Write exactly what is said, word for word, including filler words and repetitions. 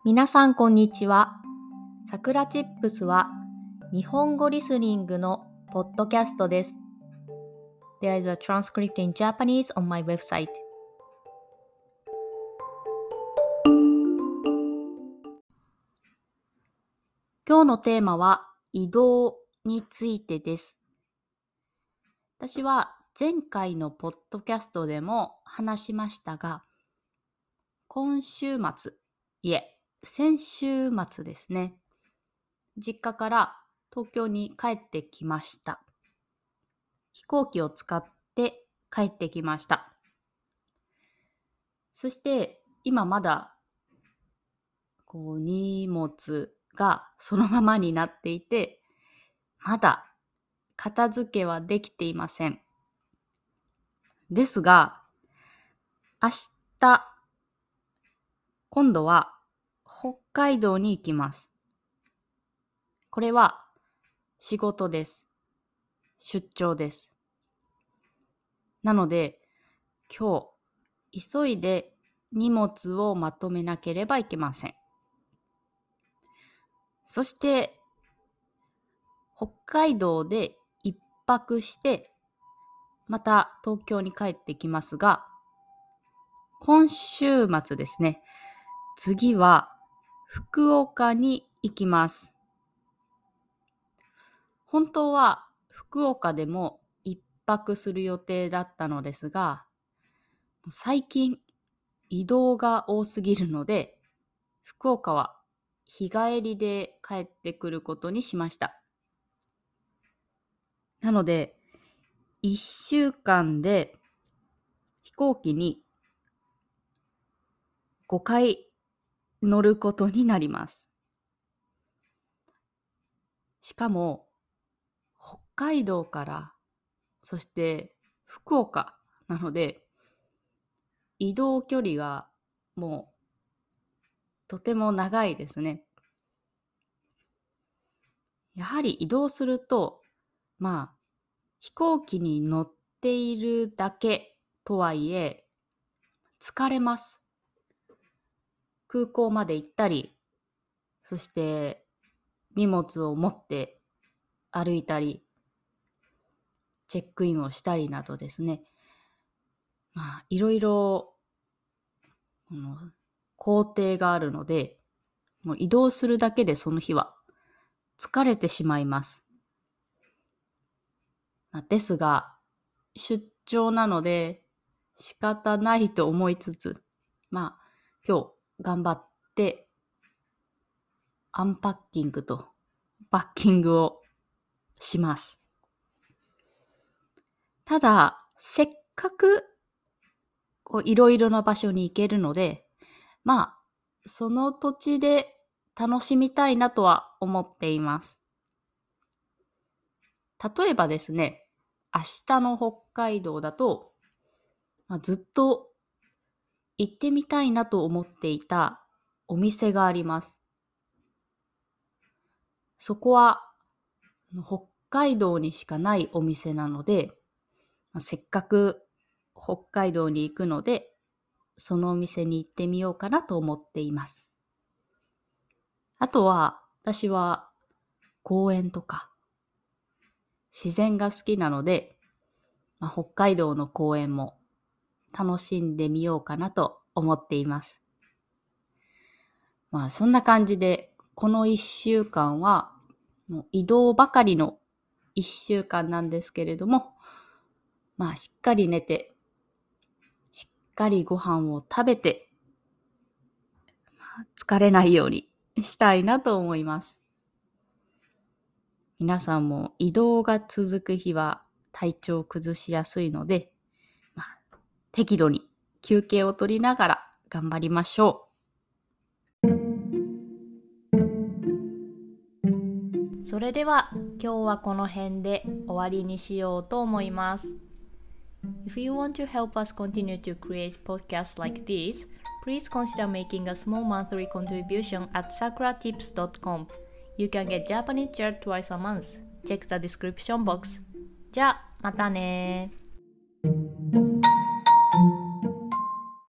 皆さんこんにちは。さくらチップスは日本語リスニングのポッドキャストです。There is a transcript in Japanese on my website. 今日のテーマは移動についてです。私は前回のポッドキャストでも話しましたが、今週末、いえ、先週末ですね。実家から東京に帰ってきました。飛行機を使って帰ってきました。そして今まだこう荷物がそのままになっていて、まだ片付けはできていません。ですが、明日、今度は北海道に行きます。これは仕事です。出張です。なので、今日、急いで荷物をまとめなければいけません。そして、北海道で一泊して、また東京に帰ってきますが、今週末ですね、次は福岡に行きます。本当は福岡でも一泊する予定だったのですが、最近移動が多すぎるので、福岡は日帰りで帰ってくることにしました。なので、一週間で飛行機にごかい乗ることになります。しかも、北海道からそして福岡なので、移動距離がもうとても長いですね。やはり移動すると、まあ飛行機に乗っているだけとはいえ疲れます。空港まで行ったり、そして荷物を持って歩いたり、チェックインをしたりなどですね。まあ、いろいろ、この工程があるので、もう移動するだけでその日は疲れてしまいます。まあ、ですが、出張なので仕方ないと思いつつ、まあ、今日頑張ってアンパッキングとパッキングをします。ただ、せっかくいろいろな場所に行けるので、まあ、その土地で楽しみたいなとは思っています。例えばですね、明日の北海道だと、まあ、ずっと行ってみたいなと思っていたお店があります。そこは北海道にしかないお店なので、まあ、せっかく北海道に行くので、そのお店に行ってみようかなと思っています。あとは、私は公園とか自然が好きなので、まあ、北海道の公園も楽しんでみようかなと思っています。まあそんな感じで、この一週間はもう移動ばかりの一週間なんですけれども、まあしっかり寝て、しっかりご飯を食べて、まあ、疲れないようにしたいなと思います。皆さんも移動が続く日は体調を崩しやすいので、まあ、適度に休憩を取りながら頑張りましょう。それでは今日はこの辺で終わりにしようと思います。If you want to help us continue to create podcasts like this, please consider making a small monthly contribution at sakura tips dot com.You can get Japanese chat twice a month. Check the description box. じゃあ、またね。